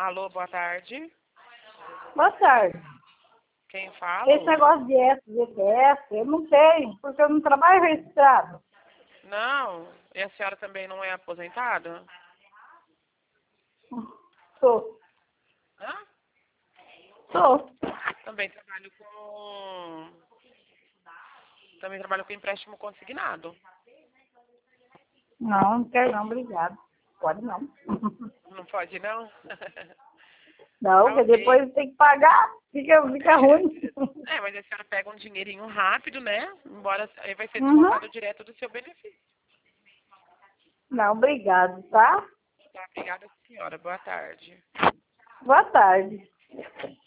Alô, boa tarde. Boa tarde. Quem fala? Esse negócio de FGTS, eu não tenho, porque eu não trabalho registrado. Não. E a senhora também não é aposentada? Sou. Hã? Sou. Também trabalho com... Também trabalho com empréstimo consignado. Não, não quero não, obrigado. Pode não. Não pode, não? Não, Tá porque ok. depois tem que pagar, fica ruim. Mas a senhora pega um dinheirinho rápido, né? Embora aí vai ser Uhum. descontado direto do seu benefício. Não, obrigado, tá? Tá, obrigada, senhora. Boa tarde. Boa tarde.